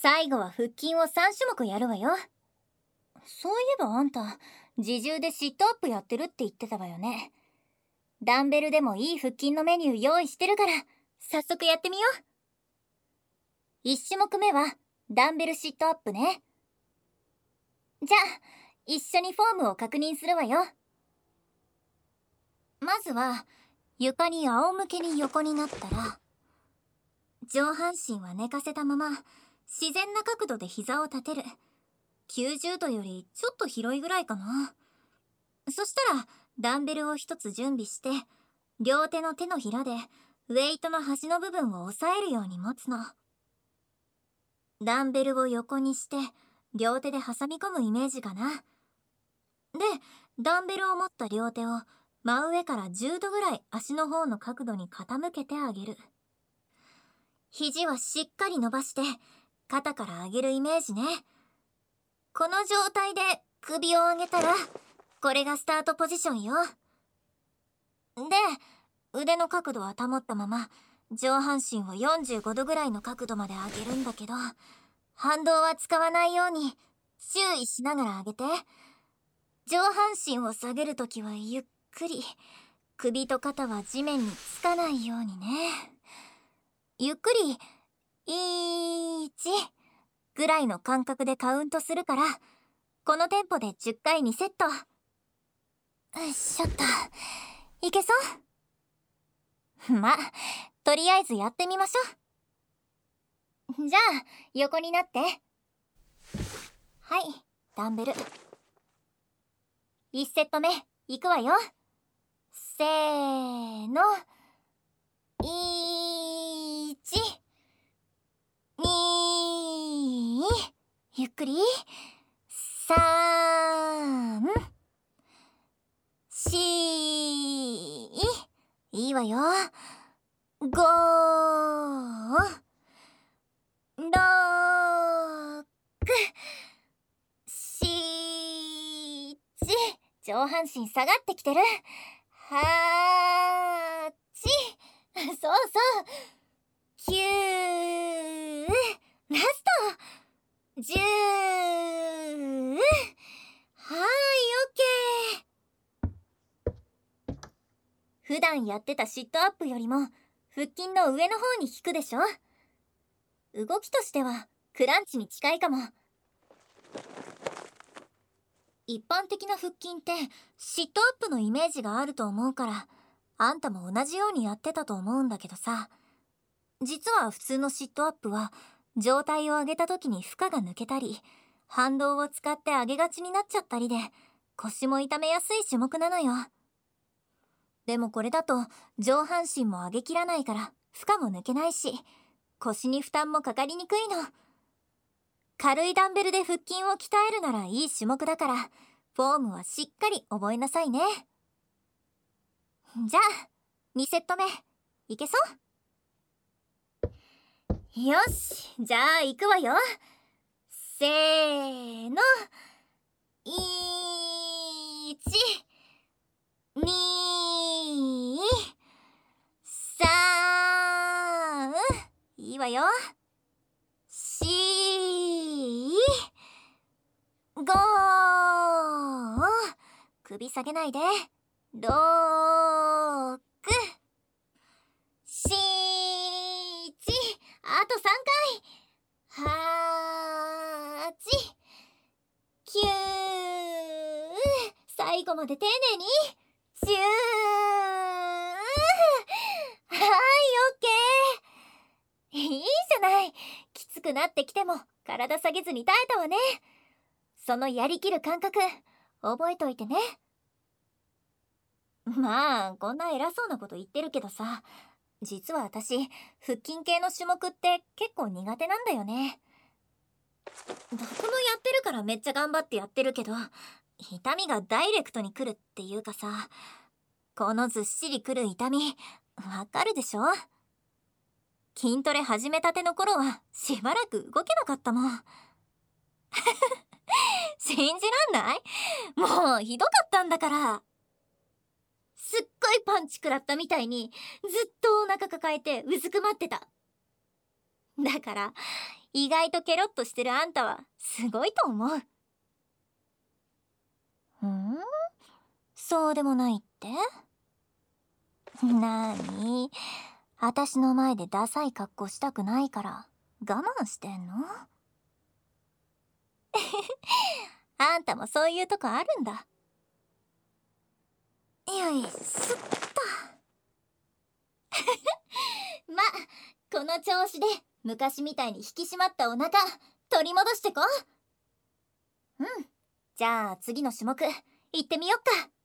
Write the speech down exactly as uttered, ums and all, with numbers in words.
最後は腹筋をさん種目やるわよ。そういえばあんた、自重でシットアップやってるって言ってたわよね。ダンベルでもいい腹筋のメニュー用意してるから、早速やってみよう。いち種目目はダンベルシットアップね。じゃあ、一緒にフォームを確認するわよ。まずは、床に仰向けに横になったら、上半身は寝かせたまま、自然な角度で膝を立てる。きゅうじゅうどよりちょっと広いぐらいかな。そしたら、ダンベルを一つ準備して、両手の手のひらで、ウェイトの端の部分を押さえるように持つの。ダンベルを横にして、両手で挟み込むイメージかな。で、ダンベルを持った両手を、真上からじゅうどぐらい足の方の角度に傾けてあげる。肘はしっかり伸ばして、肩から上げるイメージね。この状態で首を上げたら、これがスタートポジションよ。で、腕の角度は保ったまま、上半身をよんじゅうごどぐらいの角度まで上げるんだけど、反動は使わないように注意しながら上げて。上半身を下げるときはゆっくり、首と肩は地面につかないようにね。ゆっくり、いちぐらいの間隔でカウントするから、このテンポでじゅっかいにセット。よいしょっと。いけそう？ま、とりあえずやってみましょう。じゃあ、横になって。はい、ダンベル。いちセット目、いくわよ。せーの。いち、に、ゆっくり。さん、し、いいわよ。ご、ろく、しち、上半身下がってきてる。はち、そうそう。きゅう、ラスト。じゅう、はい、オッケー。普段やってたシットアップよりも腹筋の上の方に効くでしょ。動きとしてはクランチに近いかも。一般的な腹筋ってシットアップのイメージがあると思うから、あんたも同じようにやってたと思うんだけどさ、実は普通のシットアップは上体を上げた時に負荷が抜けたり、反動を使って上げがちになっちゃったりで、腰も痛めやすい種目なのよ。でもこれだと上半身も上げきらないから負荷も抜けないし、腰に負担もかかりにくいの。軽いダンベルで腹筋を鍛えるならいい種目だから、フォームはしっかり覚えなさいね。じゃあ、にセット目、いけそう？よし、じゃあ行くわよ。せーの。いち、に、さん、いいわよ。し、ご、首下げないで。ろく、しち、あとさんかい。はち、きゅう、最後まで丁寧に。じゅう、はい、オッケー。いいじゃない。きつくなってきても体下げずに耐えたわね。そのやりきる感覚、覚えといてね。まあ、こんな偉そうなこと言ってるけどさ、実は私、腹筋系の種目って結構苦手なんだよね。僕もやってるからめっちゃ頑張ってやってるけど、痛みがダイレクトに来るっていうかさ、このずっしり来る痛み、わかるでしょ？筋トレ始めたての頃はしばらく動けなかったもん。信じらんない？もうひどかったんだから。すっごいパンチ食らったみたいにずっとお腹抱えてうずくまってた。 だから意外とケロッとしてるあんたはすごいと思う。ふん、そうでもないって？なーに、私の前でダサい格好したくないから我慢してんの？あんたもそういうとこあるんだ。よいしょっと。ま、この調子で昔みたいに引き締まったお腹取り戻してこ。うん、じゃあ次の種目行ってみよっか。